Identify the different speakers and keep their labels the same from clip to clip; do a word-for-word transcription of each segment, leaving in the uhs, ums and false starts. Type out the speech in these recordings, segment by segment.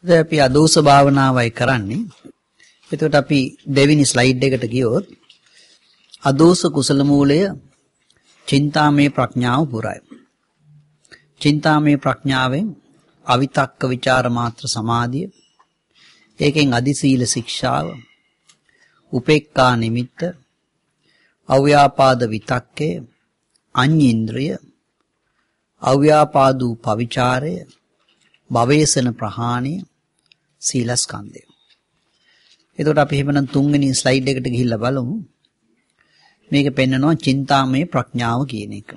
Speaker 1: දැන් අපි අදෝස භාවනාවයි කරන්නේ. එතකොට අපි දෙවෙනි ස්ලයිඩ් එකට ගියොත් අදෝස කුසල මූලය චින්තාමය ප්‍රඥාව පුරයි. චින්තාමය ප්‍රඥාවෙන් අවිතක්ක විචාර මාත්‍ර සමාධිය, ඒකෙන් අදි සීල ශික්ෂාව, උපේක්ඛා නිමිත්ත, අව්‍යාපාද විතක්කය, අඤ්ඤේන්ද්‍රය, අව්‍යාපාදූ පවිචාරය, භවේසන ප්‍රහාණය, සීලස්කන්ධය. එතකොට අපි එහෙමනම් තුන්වෙනි ස්ලයිඩ් එකට ගිහිල්ලා බලමු. මේක පෙන්නනවා චින්තාමය ප්‍රඥාව කියන එක.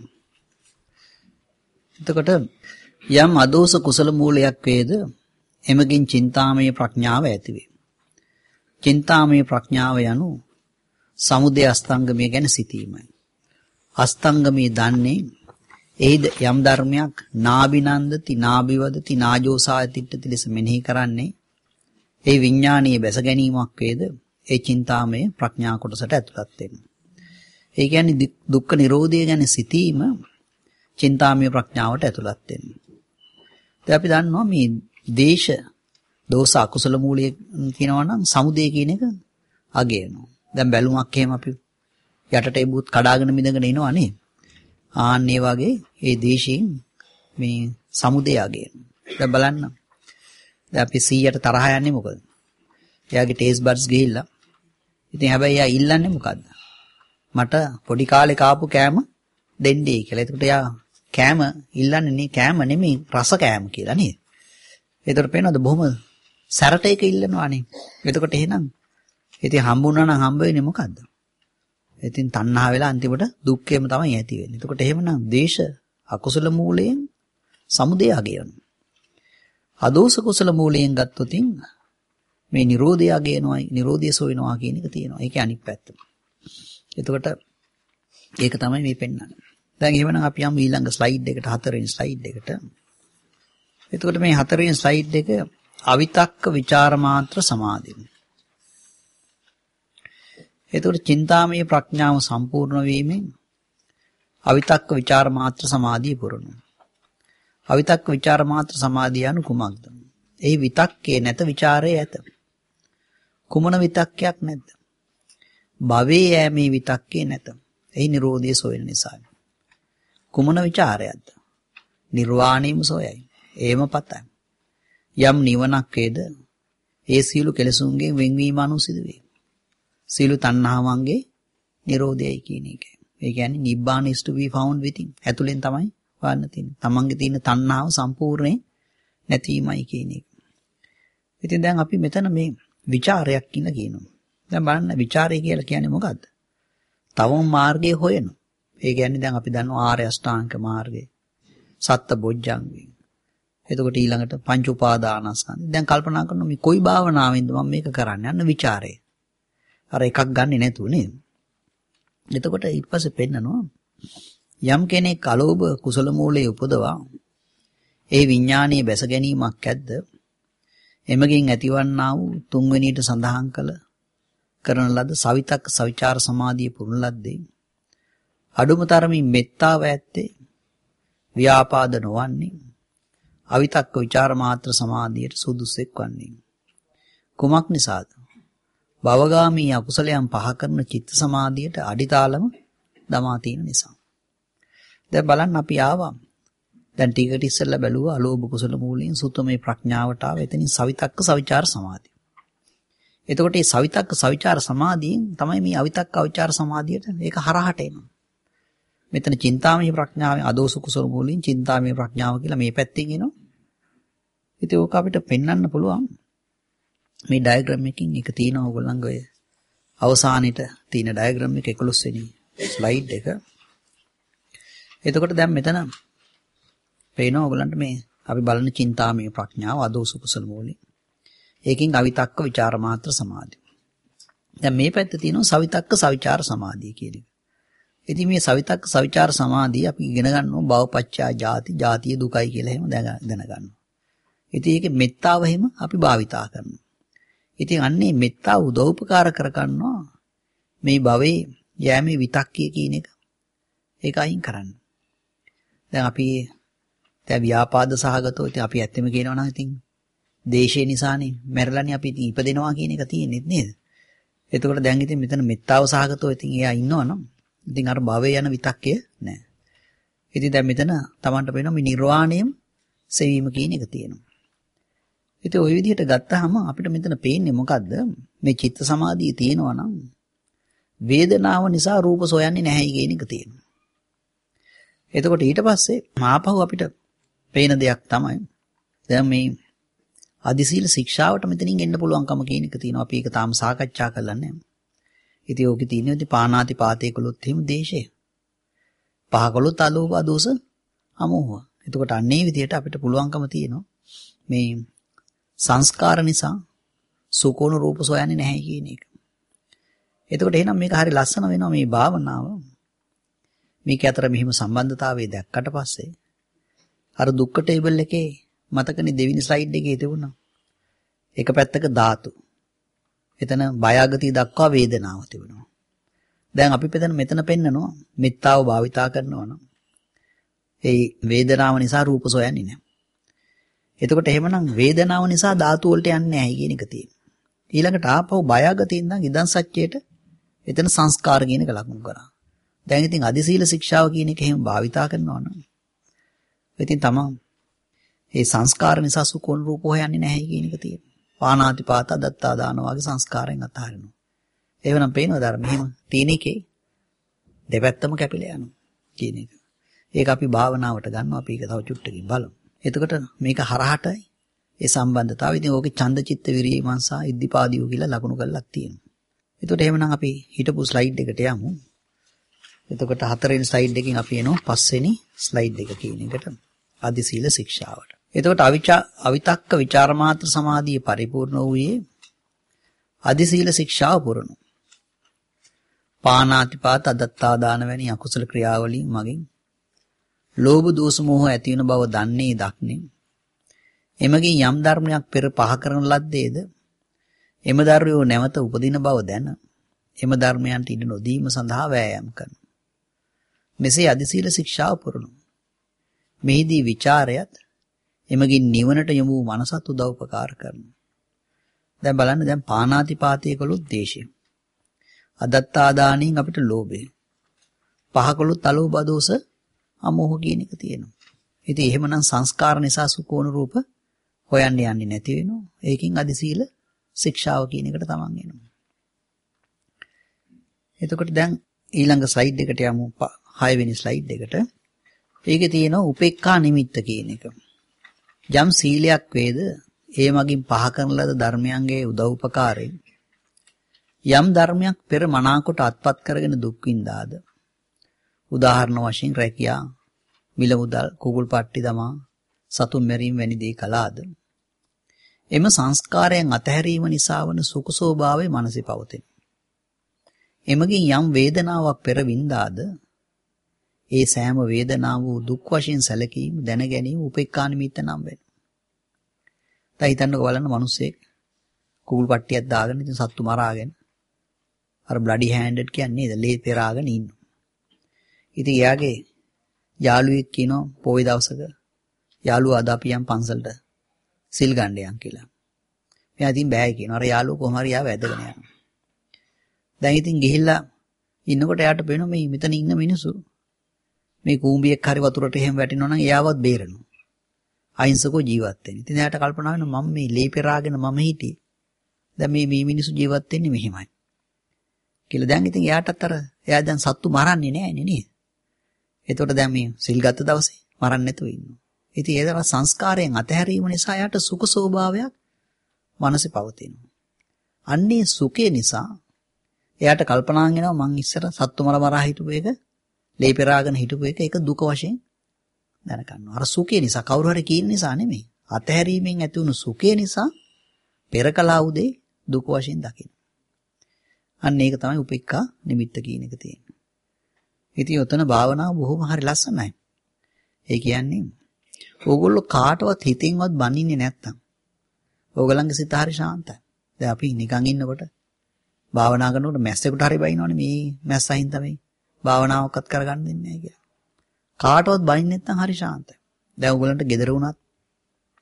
Speaker 1: එතකොට යම් අදෝස කුසල මූලයක් වේද එමගින් චින්තාමය ප්‍රඥාව ඇති වේ. චින්තාමය ප්‍රඥාව යනු සමුදය අස්තංගමය ගැන සිතීමයි. අස්තංගමය දන්නේ එයිද යම් ධර්මයක් නාබිනන්දති නාබිවදති නාජෝසායතිට්ඨති ලෙස මෙනෙහි කරන්නේ ඒ විඥානීය බැස ගැනීමක් වේද ඒ චින්තාමය ප්‍රඥා කොටසට ඇතුළත් වෙනවා. ඒ කියන්නේ දුක්ඛ නිරෝධය ගැන සිතීම චින්තාමය ප්‍රඥාවට ඇතුළත් වෙනවා. දැන් අපි දන්නවා මේ දේශ දෝස අකුසල මූලය කියනවා නම් සමුදය කියන එක අගයනවා. දැන් බැලුමක් එහෙම අපි යටට එබුත් කඩාගෙන මිදගෙන එනවා නේ. ආන් ඒ වගේ ඒ දේශයෙන් මේ සමුදය අගයනවා. දැන් බලන්න. දැන් අපි සීයට තරහ යන්නේ මොකද? එයාගේ ටේස්ට් බඩ්ස් ගිහිල්ලා. ඉතින් හැබැයි එයා ඉල්ලන්නේ මොකද්ද? මට පොඩි කාලේ කාපු කෑම දෙන්නේ කියලා. එතකොට එයා කෑම ඉල්ලන්නේ නේ කෑම නෙමෙයි රස කෑම කියලා නේද? එතකොට පේනවද බොහොම සැරට එක ඉල්ලනවානේ. එතකොට එහෙනම් ඉතින් හම්බුණා නම් හම්බ වෙන්නේ මොකද්ද? ඉතින් තණ්හා වෙලා අන්තිමට දුක්ඛයම තමයි ඇති වෙන්නේ. එතකොට එහෙමනම් දේශ අකුසල මූලයෙන් සමුදය අගයනවා. අදෝස කුසල මූලයෙන් ගත්තොත් මේ නිරෝධය අගයනවා, නිරෝධය සොයනවා කියන එක තියෙනවා. ඒකේ අනිත් පැත්ත. එතකොට ඒක තමයි මේ පෙන්වන්නේ. දැන් එහෙමනම් අපි යමු ඊළඟ ස්ලයිඩ් එකට, හතරවෙනි ස්ලයිඩ් එකට. එතකොට මේ හතරවෙනි ස්ලයිඩ් එක අවිතක්ක විචාර මාත්‍ර සමාධිය. එතකොට චින්තාමය ප්‍රඥාව සම්පූර්ණ වීමෙන් අවිතක්ක විචාර මාත්‍ර සමාධිය පුරනවා. අවිතක්ක විචාර මාත්‍ර සමාධිය anu කුමක්ද? එහි විතක්කේ නැත විචාරයේ ඇත. කුමන විතක්කයක් නැද්ද? භවයේ යෑමේ විතක්කේ නැත. එහි නිරෝධය සොයන නිසා. කුමන විචාරයක්ද? නිර්වාණයම සොයයි. ඒම පතයි. යම් නිවනක් වේද ඒ සීල කෙලසුන්ගෙන් වෙන්වීම අනුසිද වේ. සීල තණ්හාවන්ගේ නිරෝධයයි කියන එක. ඒ කියන්නේ නිබ්බාන is to be found within. ඇතුලෙන් තමයි වන්න තියෙන්නේ. තමන්ගේ තියෙන තණ්හාව සම්පූර්ණයෙන් නැතිවීමයි කියන එක. ඉතින් දැන් අපි මෙතන මේ ਵਿਚාරයක් කියලා කියනවා. දැන් බලන්න ਵਿਚාරය කියලා කියන්නේ මොකද්ද? තවම මාර්ගය හොයන. ඒ කියන්නේ දැන් අපි දන්නවා ආර්ය අෂ්ටාංග මාර්ගය. සත්ත බොජ්ජංගය. එතකොට ඊළඟට පංච උපාදානස්කන්ධය. දැන් කල්පනා කරනවා මේ කොයි භාවනාවෙන්ද මම මේක කරන්නේ? අන්න ਵਿਚාරය. අර එකක් ගන්නෙ නැතුව නේද? එතකොට ඊට පස්සේ පෙන්නනවා යම් කෙනෙක් අලෝභ කුසල මූලයේ උපදවා ඒ විඥානීය බැස ගැනීමක් ඇද්ද? එමගින් ඇතිවන්නා වූ තුන්වෙනියට සඳහන් කළ කරන ලද සවිතක්ක සවිචාර සමාධිය පුරුණ ලද්දේ අඩුම තරමින් මෙත්තාව ඇත්තේ ව්‍යාපාද නොවන්නේ අවිතක්ක විචාර මාත්‍ර සමාධියට සුදුසෙක් වන්නේ කුමක් නිසාද? භවගාමී අකුසලයන් පහ කරන චිත්ත සමාධියට අඩිතාලම දමා තියෙන නිසා. දැන් බලන්න අපි ආවා. දැන් ටිකට ඉස්සෙල්ලා බැලුවා අලෝභ කුසල මූලයෙන් සුත්තමේ ප්‍රඥාවට ආව. එතනින් සවිතක්ක සවිචාර සමාධිය. එතකොට මේ සවිතක්ක සවිචාර සමාධියෙන් තමයි මේ අවිතක්ක අවිචාර සමාධියට ඒක හරහට එනවා. මෙතන චින්තාමය ප්‍රඥාවෙන් අදෝස කුසල මූලයෙන් චින්තාමය ප්‍රඥාව කියලා මේ පැත්තෙන් එනවා. ඉතින් ඕක අපිට පෙන්වන්න පුළුවන්. මේ ඩයග්‍රෑම් එකකින් එක තියෙනවා ඕගොල්ලන්ගේ ඔය අවසානෙට තියෙන ඩයග්‍රෑම් එක එකොළොස් වෙනි ස්ලයිඩ් එක. එතකොට දැන් මෙතන පේනවා ඕගොල්ලන්ට මේ අපි බලන චින්තාමය ප්‍රඥාව අදෝස කුසල මූලයෙන්. ඒකෙන් අවිතක්ක විචාර මාත්‍ර සමාධිය. දැන් මේ පැත්තේ තියෙනවා සවිතක්ක සවිචාර සමාධිය කියන එක. ඉතින් මේ සවිතක්ක සවිචාර සමාධිය අපි ඉගෙන ගන්නවා භවපච්චා ජාති, ජාතිය දුකයි කියලා එහෙම දැනගන්නවා. ඉතින් ඒකේ මෙත්තාව එහෙම අපි භාවිතා කරනවා. ඉතින් අන්නේ මෙත්තාව උදව්පකාර කරගන්නවා මේ භවයේ යෑමේ විතක්කිය කියන එක. ඒක අයින් කරන්න. දැන් අපි දැන් ව්‍යාපාද සහගතව ඉතින් අපි ඇත්තම කියනවා නම් ඉතින් දේශේ නිසානේ මැරලානේ අපි ඉපදෙනවා කියන එක තියෙන්නේ නේද? එතකොට දැන් ඉතින් මෙතන මෙත්තාව සහගතව ඉතින් එයා ඉන්නවනම් ඉතින් අර භවයේ යන විතක්කය නැහැ. ඉතින් දැන් මෙතන Tamanට පේනවා මේ නිර්වාණයම සෙවීම කියන එක තියෙනවා. ඉතින් ওই විදිහට ගත්තාම අපිට මෙතන පේන්නේ මොකද්ද? මේ චිත්ත සමාධිය තියෙනවා නම් වේදනාව නිසා රූප සොයන්නේ නැහැ කියන එක තියෙනවා. එතකොට ඊට පස්සේ ආපහු අපිට පේන දෙයක් තමයි දැන් මේ අදිසීල ශික්ෂාවට මෙතනින් එන්න පුළුවන්කම කියන එක තියෙනවා. අපි ඒක තාම සාකච්ඡා කරලා නැහැ. ඉතින් ඕකේ තියෙනවා ඉතින් පානාති පාතේ කළොත් එහෙම දේශය. පහ කළොත් අලෝභ දෝෂ අමෝහ. එතකොට අන්නේ විදිහට අපිට පුළුවන්කම තියෙනවා මේ සංස්කාර නිසා සුකෝණ රූප සොයන්නේ නැහැ කියන එක. එතකොට එහෙනම් මේක හරි ලස්සන වෙනවා මේ භාවනාව. මේක අතර මෙහිම සම්බන්ධතාවය දැක්කට පස්සේ අර දුක්ඛ ටේබල් එකේ මතකනේ දෙවෙනි ස්ලයිඩ් එකේ තිබුණා. එක පැත්තක ධාතු. එතන බයගතිය දක්වා වේදනාව තිබුණා. දැන් අපි පෙතන මෙතන පෙන්නනවා මෙත්තාව භාවිතා කරනවා නම් ඒ වේදනාව නිසා රූප සොයන්නේ නැහැ. එතකොට එහෙමනම් වේදනාව නිසා ධාතු වලට යන්නේ නැහැ කියන එක තියෙනවා. ඊළඟට ආපහු බයගතිය ඉඳන් ඉදන් සත්‍යයට එතන සංස්කාර කියන එක ලකුණු කරා. දැන් ඉතින් අදිසීල ශික්ෂාව කියන එක එහෙම භාවිතා කරනවා නම් ඉතින් තමන් ඒ සංස්කාර නිසා සුකෝණ රූප හොයන්නේ නැහැ කියන එක තියෙනවා. පානාති පාත දත්තා දාන වගේ සංස්කාරයෙන් අතහරිනවා. ඒවනම් පේනවද අර මෙහෙම තියෙන එකේ දෙපැත්තම කැපිලා යනවා කියන එක. ඒක අපි භාවනාවට ගන්නවා. අපි ඒක තව චුට්ටකින් බලමු. එතකොට මේක හරහටයි ඒ සම්බන්ධතාවය. ඉතින් ඕකේ ඡන්ද චිත්ත විරියමං සහ ඉද්ධිපාදියෝ කියලා ලකුණු කරලක් තියෙනවා. එතකොට එහෙමනම් අපි හිටපු ස්ලයිඩ් එකට යමු. එතකොට හතරවෙනි ස්ලයිඩ් එකකින් අපි එනවා පස්වෙනි ස්ලයිඩ් එක කියන එකට අධිසීල ශික්ෂාවට. එතකොට අවිචා අවිතක්ක විචාර මාත්‍ර සමාධිය පරිපූර්ණ වූයේ අධිසීල ශික්ෂාව පුරණු. පානාතිපාත අදත්තා දාන වැනි අකුසල ක්‍රියාවලින් මගින් ලෝභ දෝෂ මෝහ ඇති වෙන බව දන්නේ දක්නේ. එමගින් යම් ධර්මයක් පෙර පහ කරන ලද්දේද එම ධර්මයෝ නැවත උපදින බව දැන එම ධර්මයන්ට ඉඩ නොදීම සඳහා වෑයම් කරනවා. මෙසේ අධිසීල ශික්ෂාව පුරණු. මෙහිදී ਵਿਚාරයත් එමගින් නිවනට යොමු වූ මනසත් උදව් උපකාර කරනවා. දැන් බලන්න දැන් පානාතිපාතය කළොත් දේශය. අදත්තා දානෙන් අපිට ලෝභය. පහ කළොත් අලෝභ දෝෂ අමෝහ කියන එක තියෙනවා. ඉතින් එහෙමනම් සංස්කාර නිසා සුකෝණ රූප හොයන්න යන්නේ නැති වෙනවා. ඒකින් අධිසීල ශික්ෂාව කියන එකට තමන් එනවා. එතකොට දැන් ඊළඟ ස්ලයිඩ් එකට යමු. හය වෙනි ස්ලයිඩ් එකට. ඒකේ තියෙනවා උපේක්ඛා නිමිත්ත කියන එක. යම් සීලයක් වේද ඒ මගින් පහ කරන ලද ධර්මයන්ගේ උදව් උපකාරයෙන් යම් ධර්මයක් පෙර මනාකොට අත්පත් කරගෙන දුක් විඳාද උදාහරණ වශයෙන් රැකියා මිල මුදල් කුකුල් පට්ටි දමා සතුන් මැරීම වැනි දේ කළාද එම සංස්කාරයන් අතහැරීම නිසා වන සුඛ ස්වභාවයේ මනසේ පවතින. එමගින් යම් වේදනාවක් පෙර විඳාද ඒ සෑම වේදනාව වූ දුක් වශයෙන් සැලකීම දැන ගැනීම උපේක්ඛා නිමිත්ත නම් වෙනවා. දැන් හිතන්නකෝ බලන්න මිනිස්සෙක් කුකුල් පට්ටියක් දාගෙන ඉතින් සත්තු මරාගෙන අර බ්ලඩි හෑන්ඩඩ් කියන්නේ නේද? ලේ පෙරාගෙන ඉන්නවා. ඉතින් එයාගේ යාළුවෙක් කියනවා පොයි දවසක යාළුවා අද අපි යම් පන්සලට සිල් ගන්න යන් කියලා. මෙයා ඉතින් බෑ කියනවා. අර යාළුවා කොහොම හරි ආව ඇදගෙන යනවා. දැන් ඉතින් ගිහිල්ලා ඉන්නකොට එයාට පේනවා මේ මෙතන ඉන්න මිනිස්සු මේ කූඹියක් හරි වතුරට එහෙම වැටෙනවා නම් එයාවත් බේරනවා. අහිංසකව ජීවත් වෙන්න. ඉතින් එයාට කල්පනා වෙනවා මම මේ ලේ පෙරාගෙන මම හිටියේ. දැන් මේ මේ මිනිස්සු ජීවත් වෙන්නේ මෙහෙමයි. කියලා දැන් ඉතින් එයාටත් අර එයා දැන් සත්තු මරන්නේ නැහැ නේද? එතකොට දැන් මේ සිල් ගත්ත දවසේ මරන්නේ නැතුව ඉන්නවා. ඉතින් ඒ දවස් සංස්කාරයෙන් අතහැරීම නිසා එයාට සුඛ ස්වභාවයක් මනසේ පවතිනවා. අන්නේ සුඛය නිසා එයාට කල්පනා වෙනවා මං ඉස්සර සත්තු මර මරා හිටපු එක ලේ පෙරාගෙන හිටපු එක ඒක දුක වශයෙන් දැනගන්නවා. අර සුඛය නිසා කවුරු හරි කියන නිසා නෙමෙයි. අතහැරීමෙන් ඇති වුණු සුඛය නිසා පෙරකලා උදේ දුක වශයෙන් දකින්න. අන්න ඒක තමයි උපේක්ඛා නිමිත්ත කියන එක තියෙන්නේ. ඉතින් ඔතන භාවනාව බොහොම හරි ලස්සනයි. ඒ කියන්නේ ඕගොල්ලෝ කාටවත් හිතින්වත් බනින්නේ නැත්තම් ඕගලන්ගේ සිත හරි ශාන්තයි. දැන් අපි නිකන් ඉන්නකොට භාවනා කරනකොට මැස්සෙකුට හරි බයිනවනේ මේ මැස්සයින් තමයි භාවනාවක්වත් කරගන්න දෙන්නේ නැහැ කියලා. කාටවත් බනින්නේ නැත්තම් හරි ශාන්තයි. දැන් ඕගලන්ට gedara වුණත්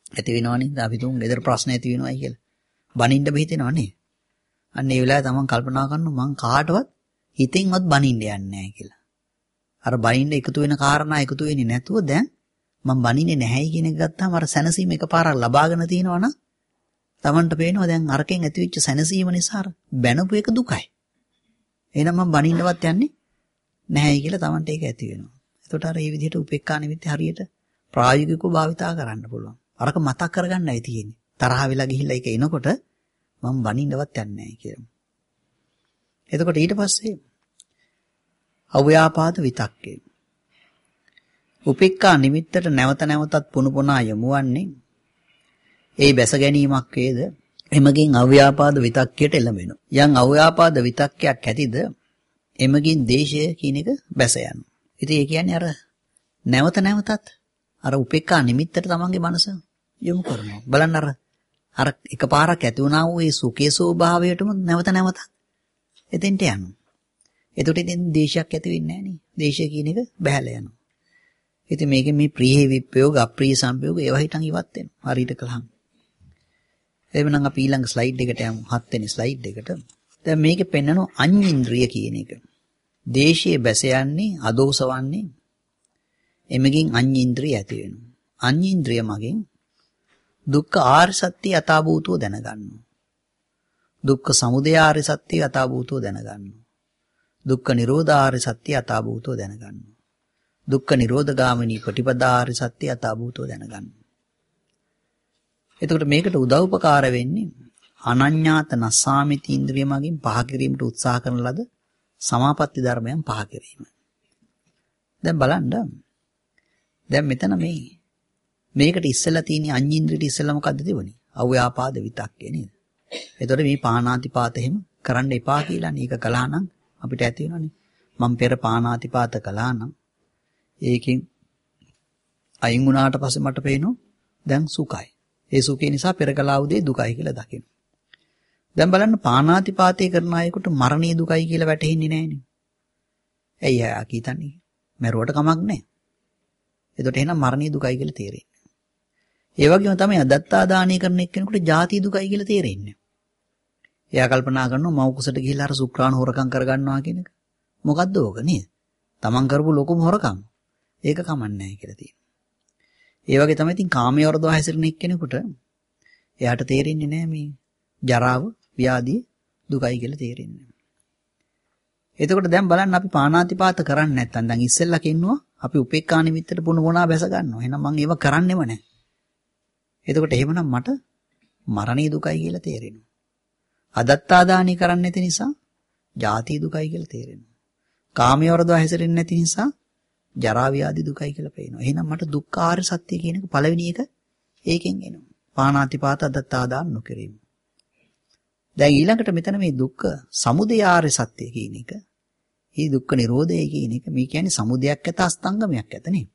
Speaker 1: ඇති වෙනවනේ. අපි තුන් ගෙදර ප්‍රශ්න ඇති වෙනවයි කියලා. බනින්න බහිතෙනවනේ. අන්න ඒ වෙලාවේ තමන් කල්පනා කරනවා මං කාටවත් හිතින්වත් බනින්න යන්නේ නැහැ කියලා. අර බනින්න එකතු වෙන කාරණා එකතු වෙන්නේ නැතුව දැන් මං බනින්නේ නැහැයි කියන එක ගත්තාම අර සැනසීම එකපාරක් ලබාගෙන තිනවනම් තමන්ට පේනවා දැන් අරකින් ඇතිවෙච්ච සැනසීම නිසා අර බැනපු එක දුකයි. එහෙනම් මං බනින්නවත් යන්නේ නැහැයි කියලා තමන්ට ඒක ඇති වෙනවා. එතකොට අර මේ විදිහට උපේක්ඛා නිමිති හරියට ප්‍රායෝගිකව භාවිතා කරන්න පුළුවන්. අරක මතක් කරගන්නයි තියෙන්නේ. තරහ වෙලා ගිහිල්ලා ඒක එනකොට මම බනින්නවත් යන්නේ නැහැ කියලා. එතකොට ඊට පස්සේ අව්‍යාපාද විතක්කේ. උපේක්ඛා නිමිත්තට නැවත නැවතත් පුන පුනා යොමුවන්නේ ඒ බැස ගැනීමක් වේද එමගින් අව්‍යාපාද විතක්කයට එළඹෙනවා. යම් අව්‍යාපාද විතක්කයක් ඇතිද එමගින් දේශය කියන එක බැස යනවා. ඉතින් ඒ කියන්නේ අර නැවත නැවතත් අර උපේක්ඛා නිමිත්තට තමන්ගේ මනස යොමු කරනවා. බලන්න අර අර එකපාරක් ඇති වුණා වූ ඒ සුඛේ ස්වභාවයටම නැවත නැවත එතෙන්ට යනවා. එතකොට ඉතින් දේශයක් ඇති වෙන්නේ නැහැ නේ. දේශය කියන එක බහැලා යනවා. ඉතින් මේකෙන් මේ ප්‍රිය විප්‍රයෝග අප්‍රිය සංපයෝග ඒවා හිටන් ඉවත් වෙනවා. හරියට කළාම. එහෙනම් අපි ඊළඟ ස්ලයිඩ් එකට යමු. හත් වෙනි ස්ලයිඩ් එකට. දැන් මේකේ පෙන්නන අඤ්ඤින්ද්‍රිය කියන එක. දේශයේ බැස යන්නේ අදෝසවන්නේ එමගින් අඤ්ඤින්ද්‍රිය ඇති වෙනවා. අඤ්ඤින්ද්‍රිය මගින් දුක්ඛ ආර්ය සත්‍ය යථාභූතව දැනගන්නවා. දුක්ඛ සමුදය ආර්ය සත්‍ය යථාභූතව දැනගන්නවා. දුක්ඛ නිරෝධ ආර්ය සත්‍ය යථාභූතව දැනගන්නවා. දුක්ඛ නිරෝධ ගාමිනී ප්‍රතිපදා ආර්ය සත්‍ය යථාභූතව දැනගන්නවා. එතකොට මේකට උදව්පකාර වෙන්නේ අනඤ්ඤාත නස්සාමිති ඉන්ද්‍රිය මගින් පහ කිරීමට උත්සාහ කරන ලද සමාපatti ධර්මයන් පහ කිරීම. දැන් බලන්න. දැන් මෙතන මේ මේකට ඉස්සෙල්ලා තියෙන අඤ්ඤින්ද්‍රියට ඉස්සෙල්ලා මොකද්ද තිබුණේ? අව්‍යාපාද විතක්කේ නේද? එතකොට මේ පාණාතිපාත එහෙම කරන්න එපා කියලා නේක කළා නම් අපිට ඇති වෙනවනේ. මම පෙර පාණාතිපාත කළා නම් ඒකෙන් අයින් වුණාට පස්සේ මට පේනවා දැන් සුඛයි. ඒ සුඛේ නිසා පෙර කළා වූ දේ දුකයි කියලා දකින්න. දැන් බලන්න පාණාතිපාතේ කරන අයෙකුට මරණීය දුකයි කියලා වැටහෙන්නේ නැහනේ. ඇයි ආ කීතන්නේ? මරුවට කමක් නැහැ. එතකොට එහෙනම් මරණීය දුකයි කියලා තේරෙන්නේ. ඒ වගේම තමයි අදත්තා දානය කරන එක්කෙනෙකුට ජාති දුකයි කියලා තේරෙන්නේ. එයා කල්පනා කරනවා මව කුසට ගිහිල්ලා අර සුක්‍රාණ හොරකම් කරගන්නවා කියන එක. මොකද්ද ඕක නේද? තමන් කරපු ලොකුම හොරකම්. ඒක කමන්නේ නැහැ කියලා තියෙනවා. ඒ වගේ තමයි ඉතින් කාමයේ වරදවා හැසිරෙන එක්කෙනෙකුට එයාට තේරෙන්නේ නැහැ මේ ජරාව, ව්‍යාධිය දුකයි කියලා තේරෙන්නේ. එතකොට දැන් බලන්න අපි පාණාතිපාත කරන්නේ නැත්නම් දැන් ඉස්සෙල්ලා කින්නවා අපි උපේක්ඛා නිමිත්තට පුන මොනා බැස ගන්නවා. එහෙනම් මම ඒව කරන්නෙම නැහැ. එතකොට එහෙමනම් මට මරණීය දුකයි කියලා තේරෙනවා. අදත්තා දානි කරන්නේ නැති නිසා ජාති දුකයි කියලා තේරෙනවා. කාමයේ වරදවා හැසිරෙන්නේ නැති නිසා ජරා ව්‍යාධි දුකයි කියලා පේනවා. එහෙනම් මට දුක්ඛාර සත්‍ය කියන එක පළවෙනි එක ඒකෙන් එනවා. පාණාතිපාත අදත්තා දාන නොකිරීම. දැන් ඊළඟට මෙතන මේ දුක්ඛ සමුදය ආර්ය සත්‍ය කියන එක, මේ දුක්ඛ නිරෝධය කියන එක මේ කියන්නේ සමුදයක් ඇත අස්තංගමයක් ඇත නේ.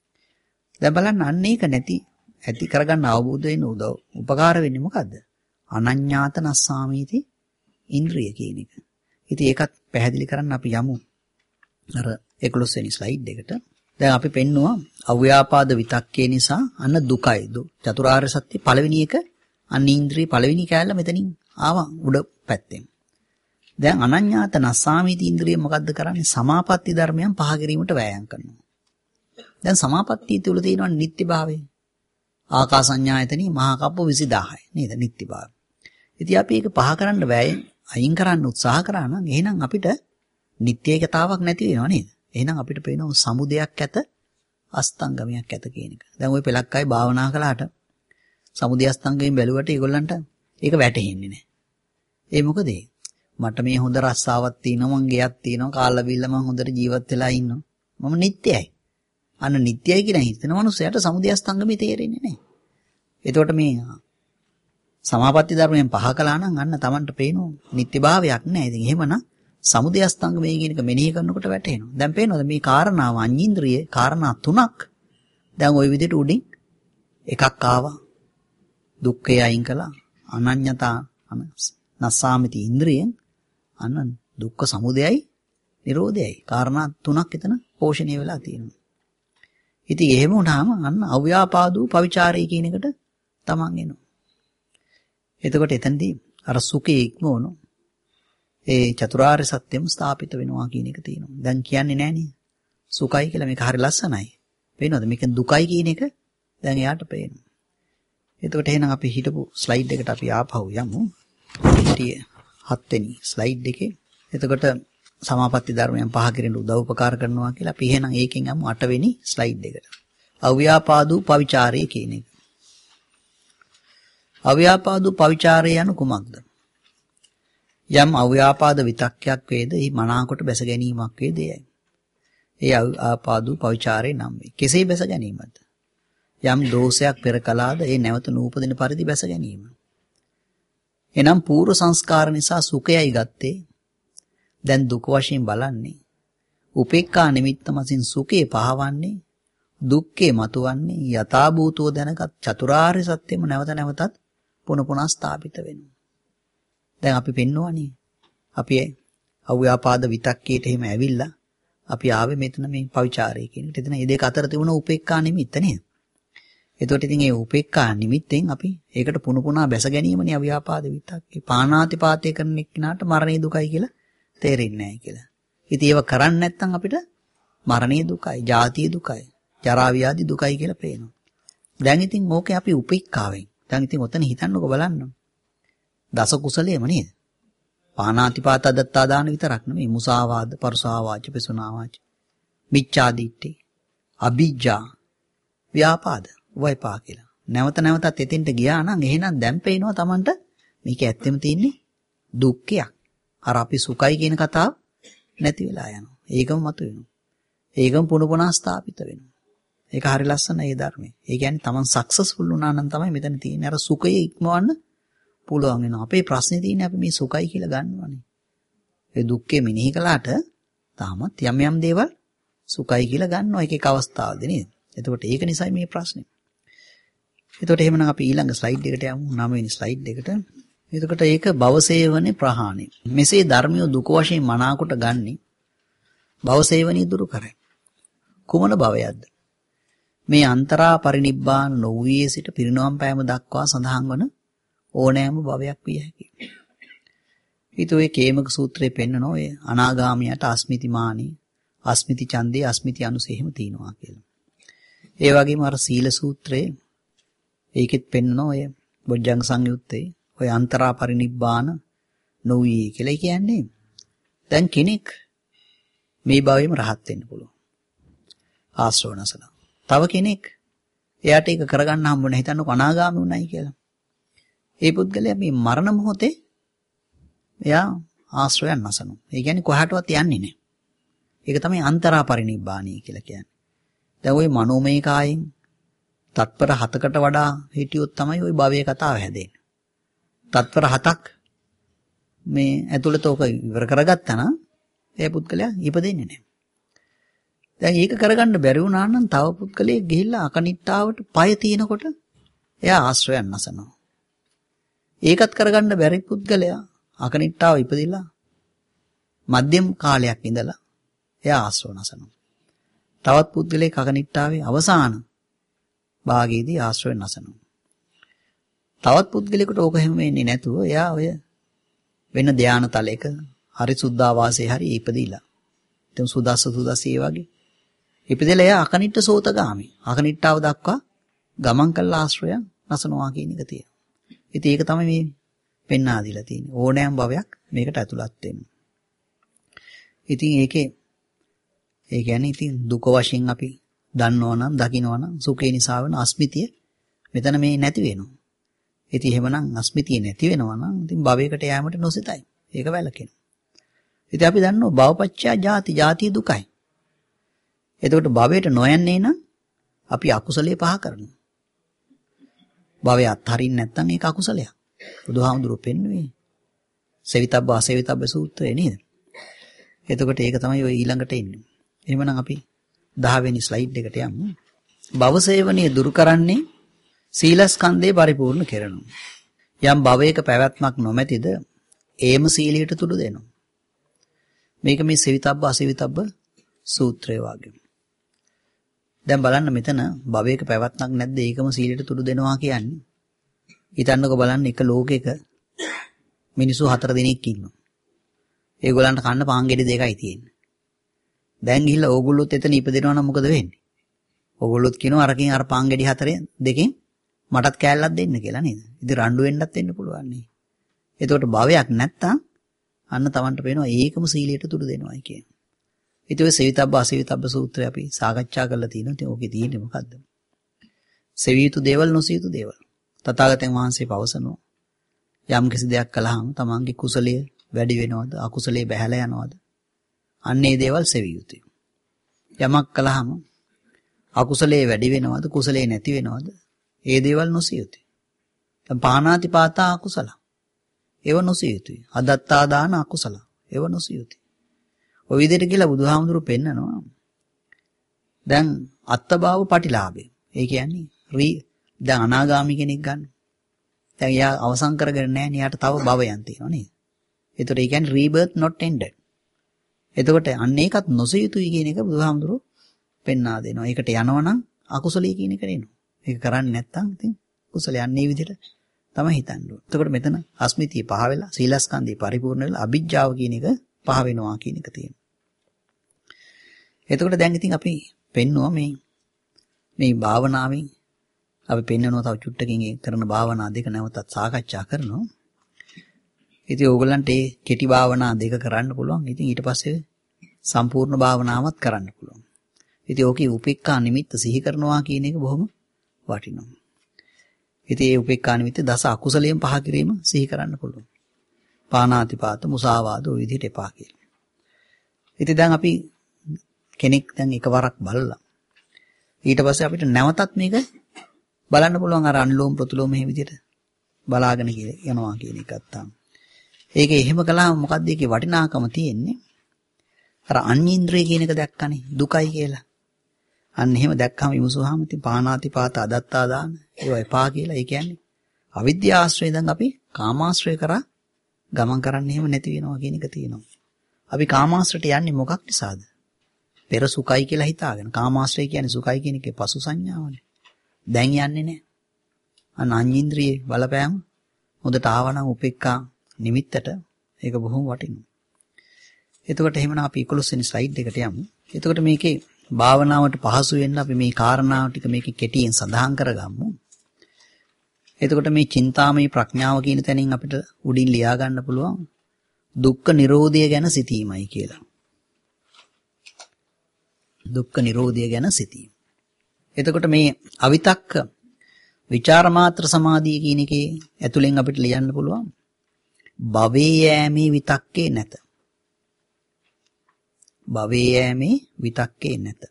Speaker 1: දැන් බලන්න අන්න ඒක නැති ඇති කරගන්න අවබෝධ වෙන උදව් උපකාර වෙන්නේ මොකද්ද? අනඤ්ඤාත නස්සාමීති ඉන්ද්‍රිය කියන එක. ඉතින් ඒකත් පැහැදිලි කරන්න අපි යමු අර එකොළොස් වෙනි ස්ලයිඩ් එකට. දැන් අපි පෙන්නවා අව්‍යාපාද විතක්කේ නිසා අන්න දුකයි. චතුරාර්ය සත්‍ය පළවෙනි එක අන්න ඉන්ද්‍රිය පළවෙනි කැලල මෙතනින් ආවා උඩ පැත්තෙන්. දැන් අනඤ්ඤාත නස්සාමීති ඉන්ද්‍රිය මොකද්ද කරන්නේ? සමාපatti ධර්මයන් පහ කිරීමට වෑයම් කරනවා. දැන් සමාපatti තුල තියෙනවා නිත්‍යභාවය. ආකාසඤ්ඤායතනෙ මහා කප්ප විසිදාහයි නේද නිත්‍යභාවය. ඉතින් අපි ඒක පහ කරන්න වෑයම් අයින් කරන්න උත්සාහ කරා නම් එහෙනම් අපිට නිත්‍යයකතාවක් නැති වෙනව නේද? එහෙනම් අපිට පේනවා සමුදයක් ඇත අස්තංගමයක් ඇත කියන එක. දැන් ওই පෙලක් අය භාවනා කළාට සමුදය අස්තංගයෙන් බැලුවට ඒගොල්ලන්ට ඒක වැටහෙන්නේ නැහැ. ඒ මොකද මට මේ හොඳ රස්සාවක් තියෙනවා, මං ගෙයක් තියෙනවා, කාලා බිල්ල මං හොඳට ජීවත් වෙලා ඉන්නවා. මම නිත්‍යයි. අන්න නිත්‍යයි කියන හිතන මනුස්සයාට සමුදය අස්තංගමේ තේරෙන්නේ නැහැ. එතකොට මේ සමාපatti ධර්මයෙන් පහ කළා නම් අන්න Tamanට පේනවා නිත්‍යභාවයක් නැහැ. ඉතින් එහෙමනම් සමුදය අස්තංගමේ කියන එක මෙනෙහි කරනකොට වැටෙනවා. දැන් පේනවද මේ කාරණාව අඤ්ඤින්ද්‍රියේ කාරණා තුනක් දැන් ওই විදිහට උඩින් එකක් ආවා. දුක්ඛය අයින් කළා. අනඤ්ඤතා නස්සාමිති ඉන්ද්‍රියෙන් අන්න දුක්ඛ සමුදයයි නිරෝධයයි කාරණා තුනක් එතන පෝෂණය වෙලා තියෙනවා. ඉතින් එහෙම වුණාම අන්න අව්‍යාපාදෝ පවිචාරය කියන එකට තමන් එනවා. එතකොට එතනදී අර සුඛේ ඉක්මවන ඒ චතුරාර්ය සත්‍යම ස්ථාපිත වෙනවා කියන එක තියෙනවා. දැන් කියන්නේ නෑනේ. සුඛයි කියලා මේක හරි ලස්සනයි. පේනවද? මේක දුකයි කියන එක දැන් එයාට පේනවා. එතකොට එහෙනම් අපි හිටපු ස්ලයිඩ් එකට අපි ආපහු යමු. හිටියේ හත් වෙනි ස්ලයිඩ් එකේ. එතකොට සමාපatti ධර්මයන් පහ කිරීමට උදව් උපකාර කරනවා කියලා අපි එහෙනම් ඒකෙන් යමු අට වෙනි ස්ලයිඩ් එකට. අව්‍යාපාදු පවිචාරය කියන එක. අව්‍යාපාදු පවිචාරය යනු කුමක්ද? යම් අව්‍යාපාද විතක්කයක් වේද එහි මනාකොට බැස ගැනීමක් වේද එයයි. ඒ අව්‍යාපාදු පවිචාරේ නම් වේ. කෙසේ බැස ගැනීමද? යම් දෝෂයක් පෙර කළාද ඒ නැවත නූපදින පරිදි බැස ගැනීම. එනම් පූර්ව සංස්කාර නිසා සුඛයයි ගත්තේ. දැන් දුක වශයෙන් බලන්නේ. උපේක්ඛා නිමිත්ත මසින් සුඛේ පහවන්නේ. දුක්ඛේ මතුවන්නේ යථාභූතව දැනගත් චතුරාර්ය සත්‍යම නැවත නැවතත් පුන පුනා ස්ථාපිත වෙනවා. දැන් අපි පෙන්වන්නේ අපි අව්‍යාපාද විතක්කේට එහෙම ඇවිල්ලා අපි ආවේ මෙතන මේ පවිචාරය කියන එකට. එතන මේ දෙක අතර තිබුණ උපේක්ඛා නිමිත්ත නේද? එතකොට ඉතින් මේ උපේක්ඛා නිමිත්තෙන් අපි ඒකට පුන පුනා බැස ගැනීමනේ අව්‍යාපාද විතක්කේ. පාණාතිපාතය කරන එක්කනට මරණේ දුකයි කියලා තේරෙන්නේ නැහැ කියලා. ඉතින් ඒව කරන්නේ නැත්නම් අපිට මරණේ දුකයි, ජාතිය දුකයි, ජරා ව්‍යාධි දුකයි කියලා පේනවා. දැන් ඉතින් ඕකේ අපි උපේක්ඛාවෙන්. දැන් ඉතින් ඔතන හිතන්නකො බලන්න. දස කුසලයේම නේද? පාණාතිපාත දත්තා දාන විතරක් නෙමෙයි මුසාවාද, පරුසාවාච, පිසුනාවාච, මිච්ඡාදිට්ඨි, අ비ජ්ජා, ව්‍යාපාද, වෛපා කියලා. නැවත නැවතත් එතෙන්ට ගියා නම් එහෙනම් දැන් පේනවා Tamanට මේක ඇත්තෙම තියෙන්නේ දුක්ඛයක්. අර අපි සුඛයි කියන කතාව නැති වෙලා යනවා. ඒකම මතුවෙනවා. ඒකම පුන පුනා ස්ථාපිත වෙනවා. ඒක හරි ලස්සනයි ඒ ධර්මයේ. ඒ කියන්නේ Taman සක්සස්ෆුල් වුණා නම් තමයි මෙතන තියෙන්නේ අර සුඛය ඉක්මවන්න පුළුවන් වෙනවා. අපේ ප්‍රශ්නේ තියෙන්නේ අපි මේ සුඛයි කියලා ගන්නවනේ. ඒ දුක්ඛේ මෙනෙහි කළාට තාමත් යම් යම් දේවල් සුඛයි කියලා ගන්නවා එක එක අවස්ථාවලදී නේද? එතකොට ඒක නිසායි මේ ප්‍රශ්නේ. එතකොට එහෙමනම් අපි ඊළඟ ස්ලයිඩ් එකට යමු. නව වෙනි ස්ලයිඩ් එකට. එතකොට ඒක භවසේවනේ ප්‍රහාණය. මෙසේ ධර්මිය දුක වශයෙන් මනාකොට ගන්නේ භවසේවනී දුරු කරයි. කුමන භවයක්ද? මේ අන්තරා පරිනිබ්බාන නොවුයේ සිට පිරිනවම් පෑම දක්වා සඳහන් වන ඕනෑම භවයක් විය හැකියි. ඊට ඔය කේමක සූත්‍රයේ පෙන්නන ඔය අනාගාමියට අස්මිතිමානි, අස්මිති ඡන්දේ, අස්මිති අනුසෙහිම තියෙනවා කියලා. ඒ වගේම අර සීල සූත්‍රයේ ඒකෙත් පෙන්නන ඔය බොජ්ජංග සංයුත්තේ ඔය අන්තරා පරිනිබ්බාන නොවුයේ කියලා කියන්නේ දැන් කෙනෙක් මේ භවයේම රහත් වෙන්න පුළුවන්. ආශ්‍රවණසල. තව කෙනෙක් එයාට ඒක කරගන්න හම්බ වෙන හිතන්නකො අනාගාමී වුණයි කියලා. ඒ පුද්ගලයා මේ මරණ මොහොතේ එයා ආශ්‍රයයන් නැසනවා. ඒ කියන්නේ කොහාටවත් යන්නේ නැහැ. ඒක තමයි අන්තරා පරිනිබ්බාණී කියලා කියන්නේ. දැන් ওই මනෝමය කායෙන් තත්පර හතකට වඩා හිටියොත් තමයි ওই භවයේ කතාව හැදෙන්නේ. තත්පර හතක් මේ ඇතුළත ඕක ඉවර කරගත්තා නම් ඒ පුද්ගලයා ඉපදෙන්නේ නැහැ. දැන් ඒක කරගන්න බැරි වුණා නම් තව පුද්ගලයෙක් ගිහිල්ලා අකනිට්ටාවට පය තිනකොට එයා ආශ්‍රයයන් නැසනවා. ඒකත් කරගන්න බැරි පුද්ගලයා අකනිට්ටාව ඉපදිලා මධ්‍යම කාලයක් ඉඳලා එයා ආශ්‍රව නැසනවා. තවත් පුද්ගලයෙක් අකනිට්ටාවේ අවසාන භාගයේදී ආශ්‍රව නැසනවා. තවත් පුද්ගලයෙකුට ඕක හැම වෙන්නේ නැතුව එයා ඔය වෙන ධානා තලයක හරි සුද්ධාවාසයේ හරි ඉපදිලා. දැන් සුදස්ස සුදස්සී වගේ ඉපදෙලා එයා අකනිට්ට සෝතගාමි. අකනිට්ටාව දක්වා ගමන් කළ ආශ්‍රය නැසනවා කියන එක තියෙනවා. ඉතින් ඒක තමයි මේ පෙන්වා දීලා තියෙන්නේ. ඕනෑම භවයක් මේකට ඇතුළත් වෙනවා. ඉතින් ඒකේ ඒ කියන්නේ ඉතින් දුක වශයෙන් අපි දන්නවා නම් දකිනවා නම් සුඛේ නිසා වෙන අස්මිතිය මෙතන මේ නැති වෙනවා. ඉතින් එහෙමනම් අස්මිතිය නැති වෙනවා නම් ඉතින් භවයකට යෑමට නොසිතයි. ඒක වැළකෙනවා. ඉතින් අපි දන්නවා භවපච්චය ජාති, ජාතිය දුකයි. එතකොට භවයට නොයන්නේ නම් අපි අකුසලයේ පහ කරනවා. භවය අත්හරින්න නැත්නම් ඒක අකුසලයක්. බුදුහාමුදුරුවෝ පෙන්වුවේ සවිතබ්බ අසවිතබ්බ සූත්‍රය නේද? එතකොට ඒක තමයි ඔය ඊළඟට එන්නේ. එහෙමනම් අපි දහ වෙනි ස්ලයිඩ් එකට යමු. භවසේවනීය දුරු කරන්නේ සීලස්කන්ධේ පරිපූර්ණ කරනවා. යම් භවයක පැවැත්මක් නොමැතිද ඒම සීලයට තුඩු දෙනවා. මේක මේ සවිතබ්බ අසවිතබ්බ සූත්‍රය වගේ. දැන් බලන්න මෙතන භවයක පැවැත්මක් නැද්ද ඒකම සීලයට තුඩු දෙනවා කියන්නේ. හිතන්නකෝ බලන්න එක ලෝකෙක මිනිස්සු හතර දෙනෙක් ඉන්නවා. ඒගොල්ලන්ට කන්න පාන් ගෙඩි දෙකයි තියෙන්නේ. දැන් ගිහිල්ලා ඕගොල්ලොත් එතන ඉපදෙනවා නම් මොකද වෙන්නේ? ඕගොල්ලොත් කියනවා අරකින් අර පාන් ගෙඩි හතරෙන් දෙකෙන් මටත් කෑල්ලක් දෙන්න කියලා නේද? ඉතින් රණ්ඩු වෙන්නත් වෙන්න පුළුවන් නේ. එතකොට භවයක් නැත්තම් අන්න Tamanට පේනවා ඒකම සීලයට තුඩු දෙනවායි කියන්නේ. ඉතින් ඔය සවිතබ්බ අසවිතබ්බ සූත්‍රය අපි සාකච්ඡා කරලා තියෙනවා. ඉතින් ඕකේ තියෙන්නේ මොකද්ද? සෙවියුතු දේවල් නොසියුතු දේවල්. තථාගතයන් වහන්සේ පවසනවා යම් කිසි දෙයක් කළාම තමන්ගේ කුසලයේ වැඩි වෙනවද අකුසලයේ බැහැලා යනවද? අන්න ඒ දේවල් සෙවියුතුයි. යමක් කළාම අකුසලයේ වැඩි වෙනවද කුසලයේ නැති වෙනවද? ඒ දේවල් නොසියුතුයි. දැන් පාණාති පාතා අකුසල. ඒව නොසියුතුයි. අදත්තා දාන අකුසල. ඒව නොසියුතුයි. ඔය විදිහට කියලා බුදුහාමුදුරු පෙන්නනවා. දැන් අත්තභාව පටිලාභය. ඒ කියන්නේ రీ දැන් අනාගාමී කෙනෙක් ගන්න. දැන් එයා අවසන් කරගෙන නැහැ නේ. යාට තව භවයන් තියෙනවා නේද? ඒතකොට ඒ කියන්නේ rebirth not ended. එතකොට අන්න ඒකත් නොසියුතුයි කියන එක බුදුහාමුදුරු පෙන්වා දෙනවා. ඒකට යනවනම් අකුසලයේ කියන එක නෙනවා. ඒක කරන්නේ නැත්නම් ඉතින් කුසලයේ අන්නේ විදිහට තමයි හිතන්න ඕනේ. එතකොට මෙතන අස්මිතිය පහ වෙලා සීලස්කන්ධය පරිපූර්ණ වෙලා අභිජ්ජාව කියන එක පහ වෙනවා කියන එක තියෙනවා. එතකොට දැන් ඉතින් අපි පෙන්නවා මේ මේ භාවනාවෙන් අපි පෙන්නනවා තව චුට්ටකින් ඒ කරන භාවනා දෙක නැවතත් සාකච්ඡා කරනවා. ඉතින් ඕගොල්ලන්ට ඒ කෙටි භාවනා දෙක කරන්න පුළුවන්. ඉතින් ඊට පස්සේ සම්පූර්ණ භාවනාවක් කරන්න පුළුවන්. ඉතින් ඕකේ උපේක්ඛා නිමිත්ත සිහි කරනවා කියන එක බොහොම වටිනවා. ඉතින් ඒ උපේක්ඛා නිමිත්ත දස අකුසලයෙන් පහ කිරීම සිහි කරන්න පුළුවන්. පාණාතිපාත මුසාවාද ඔය විදිහට එපා කියලා. ඉතින් දැන් අපි කෙනෙක් දැන් එකවරක් බලලා ඊට පස්සේ අපිට නැවතත් මේක බලන්න පුළුවන් අර අනුලෝම ප්‍රතිලෝම මේ විදිහට බලාගෙන යනවා කියන එකත් තමයි. ඒක එහෙම කළාම මොකද්ද ඒකේ වටිනාකම තියෙන්නේ? අර අඤ්ඤේන්ද්‍රය කියන එක දැක්කනේ දුකයි කියලා. අන්න එහෙම දැක්කම විමසුවාම ඉතින් පාණාතිපාත අදත්තා දාන ඒවා එපා කියලා. ඒ කියන්නේ අවිද්‍යාශ්‍රයෙන් දැන් අපි කාමාශ්‍රය කරා ගමන් කරන්න එහෙම නැති වෙනවා කියන එක තියෙනවා. අපි කාමාශ්‍රයට යන්නේ මොකක් නිසාද? පෙර සුඛයි කියලා හිතාගෙන. කාමාශ්‍රය කියන්නේ සුඛයි කියන එකේ පසු සංඥාවනේ. දැන් යන්නේ නැහැ. අන්න අඤ්ඤේන්ද්‍රියේ බලපෑම හොඳට ආවනම් උපේක්ඛා නිමිත්තට ඒක බොහොම වටිනවා. එතකොට එහෙමනම් අපි එකොළොස් වෙනි ස්ලයිඩ් එකට යමු. එතකොට මේකේ භාවනාවට පහසු වෙන්න අපි මේ කාරණාව ටික මේකේ කෙටියෙන් සඳහන් කරගමු. එතකොට මේ චින්තාමය ප්‍රඥාව කියන තැනින් අපිට උඩින් ලියා ගන්න පුළුවන් දුක්ඛ නිරෝධය ගැන සිතීමයි කියලා. දුක්ඛ නිරෝධය ගැන සිතීම. එතකොට මේ අවිතක්ක විචාර මාත්‍ර සමාධිය කියන එකේ ඇතුලෙන් අපිට ලියන්න පුළුවන් භවයේ යෑමේ විතක්කේ නැත. භවයේ යෑමේ විතක්කේ නැත.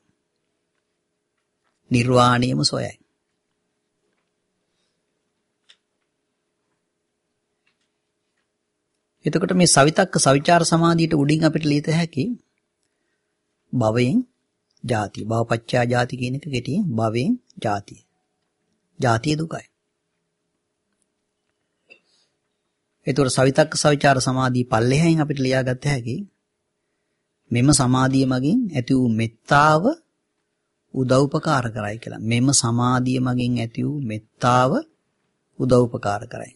Speaker 1: නිර්වාණයම සොයයි. එතකොට මේ සවිතක්ක සවිචාර සමාධියට උඩින් අපිට ලියත හැකි භවයෙන් ජාති භවපච්චා ජාති කියන එක කෙටියෙන් භවයෙන් ජාතිය. ජාතිය දුකයි. එතකොට සවිතක්ක සවිචාර සමාධිය පල්ලෙහෙන් අපිට ලියාගත්ත හැකි මෙම සමාධිය මගින් ඇති වූ මෙත්තාව උදව්පකාර කරයි කියලා. මෙම සමාධිය මගින් ඇති වූ මෙත්තාව උදව්පකාර කරයි.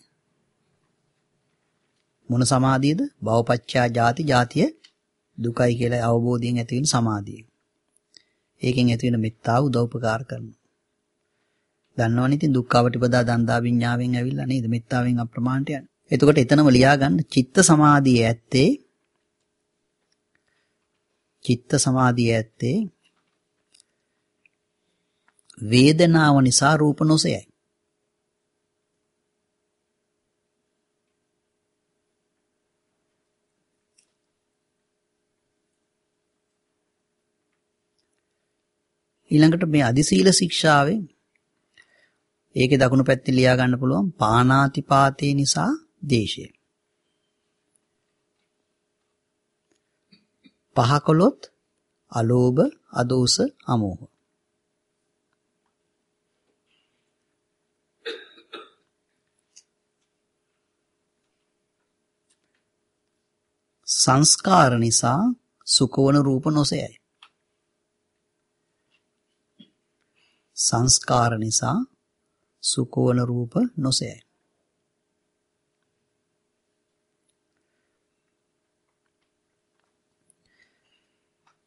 Speaker 1: මොන සමාධියද? භවපච්චා ජාති ජාතිය දුකයි කියලා අවබෝධයෙන් ඇති වෙන සමාධිය. ඒකෙන් ඇති වෙන මෙත්තාව උදව්පකාර කරනවා. දන්නවනේ ඉතින් දුක්ඛවටිපදා දන්දා විඤ්ඤාවෙන් ඇවිල්ලා නේද මෙත්තාවෙන් අප්‍රමාණට යන්නේ. එතකොට එතනම ලියා ගන්න චිත්ත සමාධිය ඇත්තේ චිත්ත සමාධිය ඇත්තේ වේදනාව නිසා රූප නොසයයි. ඊළඟට මේ අදිසීල ශික්ෂාවේ ඒකේ දකුණු පැත්තේ ලියා ගන්න පුළුවන් පාණාතිපාතේ නිසා දේශය. පහකොලොත් අලෝභ, අදෝස, අමෝහ. සංස්කාර නිසා සුඛවන රූප නොසයයි. සංස්කාර නිසා සුඛවන රූප නොසයයි.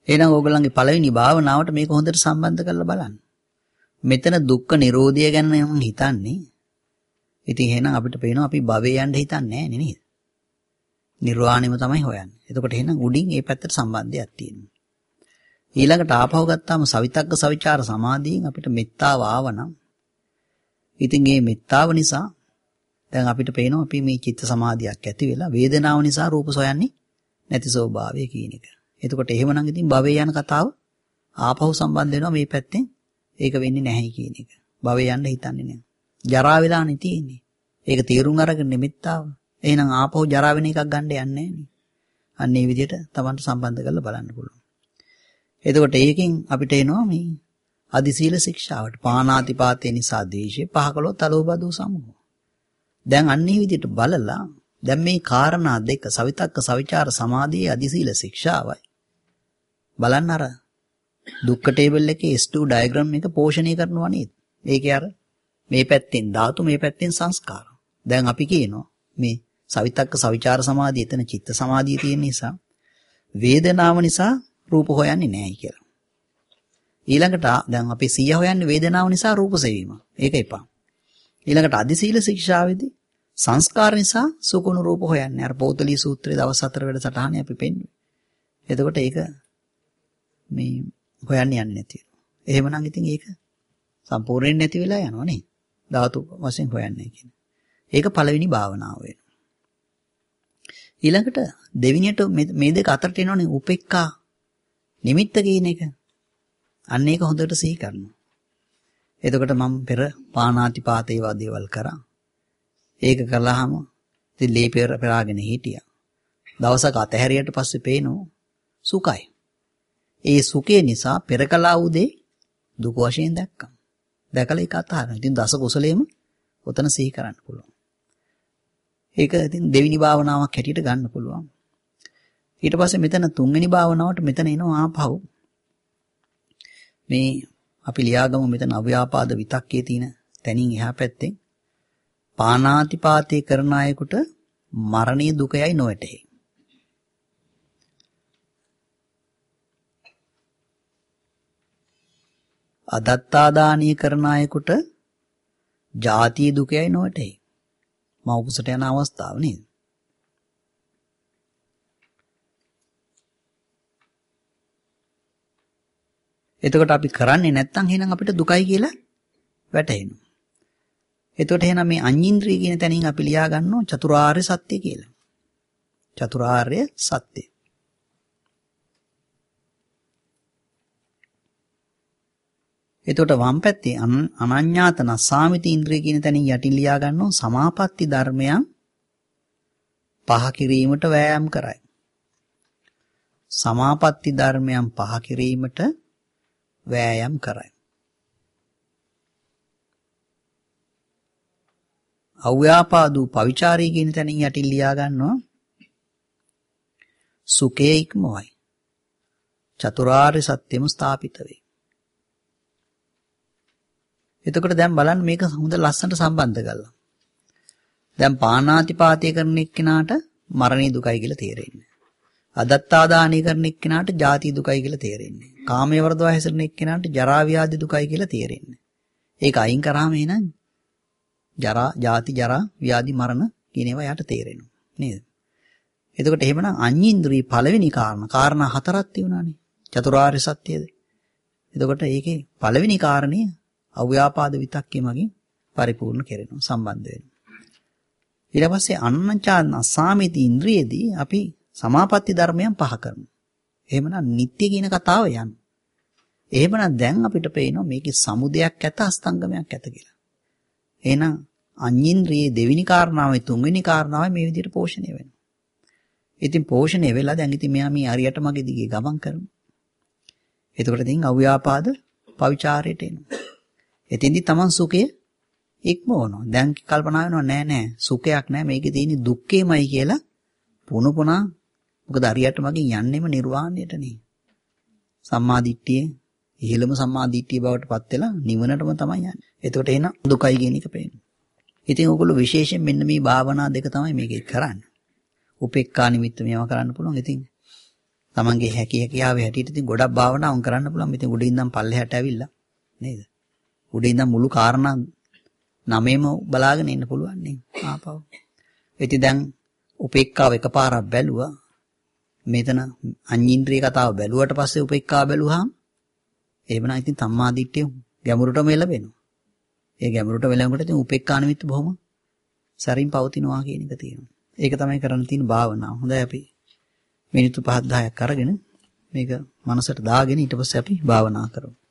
Speaker 1: එහෙනම් ඕගොල්ලන්ගේ පළවෙනි භාවනාවට මේක හොඳට සම්බන්ධ කරලා බලන්න. මෙතන දුක්ඛ නිරෝධය ගැන මම හිතන්නේ. ඉතින් එහෙනම් අපිට පේනවා අපි භවයේ යන්න හිතන්නේ නැහැ නේද? නිර්වාණයම තමයි හොයන්නේ. එතකොට එහෙනම් උඩින් මේ පැත්තට සම්බන්ධයක් තියෙනවා. ඊළඟට ආපහු ගත්තාම සවිතක්ක සවිචාර සමාධියෙන් අපිට මෙත්තාව ආවනම් ඉතින් මේ මෙත්තාව නිසා දැන් අපිට පේනවා අපි මේ චිත්ත සමාධියක් ඇති වෙලා වේදනාව නිසා රූප සොයන්නේ නැති ස්වභාවය කියන එක. එතකොට එහෙමනම් ඉතින් භවයේ යන කතාව ආපහු සම්බන්ධ වෙනවා මේ පැත්තෙන්. ඒක වෙන්නේ නැහැ කියන එක. භවයේ යන්න හිතන්නේ නැහැ. ජරා වෙලානේ තියෙන්නේ. ඒක තීරුම් අරගෙන නිමිත්තාව. එහෙනම් ආපහු ජරා වෙන එකක් ගන්න යන්නේ නැහැ. අන්න ඒ විදිහට Tamanට සම්බන්ධ කරලා බලන්න පුළුවන්. එතකොට ඒකෙන් අපිට එනවා මේ අදිසීල ශික්ෂාවට. පාණාතිපාතේ නිසා දේශේ පහකලොත් අලෝබදෝ සමෝ. දැන් අන්න ඒ විදිහට බලලා දැන් මේ කාරණා දෙක සවිතක්ක සවිචාර සමාධියේ අදිසීල ශික්ෂාවයි. බලන්න අර දුක්ඛ ටේබල් එකේ එස් ටූ ඩයග්‍රෑම් එක පෝෂණය කරනවා නේද? ඒකේ අර මේ පැත්තෙන් ධාතු මේ පැත්තෙන් සංස්කාර. දැන් අපි කියනවා මේ සවිතක්ක සවිචාර සමාධිය එතන චිත්ත සමාධිය තියෙන නිසා වේදනාව නිසා රූප හොයන්නේ නැහැ කියලා. ඊළඟට දැන් අපි සිය හොයන්නේ වේදනාව නිසා රූප සෙවීම. ඒක එපා. ඊළඟට අදිසීල ශික්ෂාවේදී සංස්කාර නිසා සුකුණු රූප හොයන්නේ. අර පොතලී සූත්‍රයේ දවස් හතර වැඩ සටහනේ අපි පෙන්නුවේ. එතකොට ඒක මේ හොයන්නේ යන්නේ නැති වෙනවා. එහෙමනම් ඉතින් ඒක සම්පූර්ණයෙන් නැති වෙලා යනවා නේ. ධාතු වශයෙන් හොයන්නේ කියන. ඒක පළවෙනි භාවනාව වෙනවා. ඊළඟට දෙවිනියට මේ දෙක අතරට එනවනේ උපේක්ඛා නිමිත්ත කියන එක. අන්න ඒක හොඳට සිහි කරනවා. එතකොට මම පෙර පාණාතිපාත ඒවා දේවල් කරා. ඒක කළාම ඉතින් ලේ පෙර පෙරාගෙන හිටියා. දවසක අතහැරියට පස්සේ පේනවා සුඛයි. ඒ සුඛේ නිසා පෙර කළා උදේ දුක වශයෙන් දැක්කා. දැකලා ඒක අතහරිනවා. ඉතින් දස කුසලයේම ඔතන සිහි කරන්න පුළුවන්. ඒක ඉතින් දෙවිනි භාවනාවක් හැටියට ගන්න පුළුවන්. ඊට පස්සේ මෙතන තුන්වෙනි භාවනාවට මෙතන එනවා ආපහු. මේ අපි ලියාගමු මෙතන අව්‍යාපාද විතක්කේ තියෙන තැනින් එහා පැත්තෙන් පාණාතිපාතේ කරන අයෙකුට මරණීය දුකයයි නොවැටේ. අදත්තාදානීය කරන අයෙකුට ජාතිය දුකයයි නොවැටේ. මව කුසට යන අවස්ථාව නේද? එතකොට අපි කරන්නේ නැත්නම් එහෙනම් අපිට දුකයි කියලා වැටහෙනවා. එතකොට එහෙනම් මේ අඤ්ඤින්ද්‍රිය කියන තැනින් අපි ලියා ගන්නවා චතුරාර්ය සත්‍ය කියලා. චතුරාර්ය සත්‍ය. එතකොට වම් පැත්තේ අනඤ්ඤාතන සාමිති ඉන්ද්‍රිය කියන තැනින් යටින් ලියා ගන්නවා සමාපatti ධර්මයන් පහ කිරීමට වෑයම් කරයි. සමාපatti ධර්මයන් පහ කිරීමට වෑයම් කරයි. අව්‍යාපාදූ පවිචාරී කියන තැනින් යටින් ලියා ගන්නවා සුඛේ ඉක්මවයි. චතුරාර්ය සත්‍යම ස්ථාපිත වේ. එතකොට දැන් බලන්න මේක හොඳ ලස්සනට සම්බන්ධ කරලා. දැන් පාණාතිපාතය කරන එක්කෙනාට මරණී දුකයි කියලා තේරෙන්නේ. අදත්තාදානී කරන එක්කෙනාට ජාති දුකයි කියලා තේරෙන්නේ. කාමයේ වර්ධව හැසිරෙන එක්කෙනාට ජරා ව්‍යාධි දුකයි කියලා තේරෙන්නේ. ඒක අයින් කරාම එහෙනම් ජරා, ජාති, ජරා, ව්‍යාධි, මරණ කියන ඒවා යට තේරෙනවා. නේද? එතකොට එහෙමනම් අඤ්ඤින්ද්‍රිය පළවෙනි කාරණා, කාරණා හතරක් තියුණානේ. චතුරාර්ය සත්‍යද. එතකොට ඒකේ පළවෙනි කාරණය අව්‍යාපාද විතක්කේ මගින් පරිපූර්ණ කෙරෙනවා, සම්බන්ධ වෙනවා. ඊට පස්සේ අනඤ්ඤාන අසාමිති ඉන්ද්‍රියේදී අපි සමාපatti ධර්මයන් පහ කරනවා. එහෙමනම් නිට්ටය කියන කතාව යනවා. එහෙමනම් දැන් අපිට පේනවා මේකේ සමුදයක් ඇත අස්තංගමයක් ඇත කියලා. එහෙනම් අඤ්ඤින්ද්‍රියේ දෙවෙනි කාරණාවයි තුන්වෙනි කාරණාවයි මේ විදිහට පෝෂණය වෙනවා. ඉතින් පෝෂණය වෙලා දැන් ඉතින් මෙයා මේ හරියට මගේ දිගේ ගමන් කරනවා. එතකොට ඉතින් අව්‍යාපාද පවිචාරයට එනවා. එතෙන්දි තමන් සුඛය ඉක්මවනවා. දැන් කල්පනා වෙනවා නෑ නෑ සුඛයක් නෑ මේකේ තියෙන දුක්ඛේමයි කියලා පුන පුනා මොකද හරියට මගෙන් යන්නෙම නිර්වාණයටනේ. සම්මා දිට්ඨිය ඉහළම සම්මා දිට්ඨිය බවට පත් වෙලා නිවනටම තමයි යන්නේ. එතකොට එන දුකයි කියන එක පේනවා. ඉතින් ඔයගොල්ලෝ විශේෂයෙන් මෙන්න මේ භාවනා දෙක තමයි මේකේ කරන්නේ. උපේක්ඛා නිමිත්ත මේවා කරන්න පුළුවන්. ඉතින් තමන්ගේ හැකි හැකියාවේ හැටියට ඉතින් ගොඩක් භාවනාවන් කරන්න පුළුවන්. ඉතින් උඩින් ඉඳන් පල්ලෙහාට ඇවිල්ලා නේද? උඩින් ඉඳන් මුළු කාරණා නමේම බලාගෙන ඉන්න පුළුවන් නේ. ආපහු. ඉතින් දැන් උපේක්ඛාව එකපාරක් බැලුවා. මෙතන අඤ්ඤින්ද්‍රිය කතාව බැලුවට පස්සේ උපේක්ඛාව බැලුවාම එහෙමනම් ඉතින් සම්මාදිට්ඨිය ගැඹුරටම ලැබෙනවා. ඒ ගැඹුරට වෙලඟකට ඉතින් උපේක්ඛා නිමිත්ත බොහොම සරින් පවතිනවා කියන එක තියෙනවා. ඒක තමයි කරන්න තියෙන භාවනාව. හොඳයි අපි මිනිත්තු පහක් දහයක් අරගෙන මේක මනසට දාගෙන ඊට පස්සේ අපි භාවනා කරමු.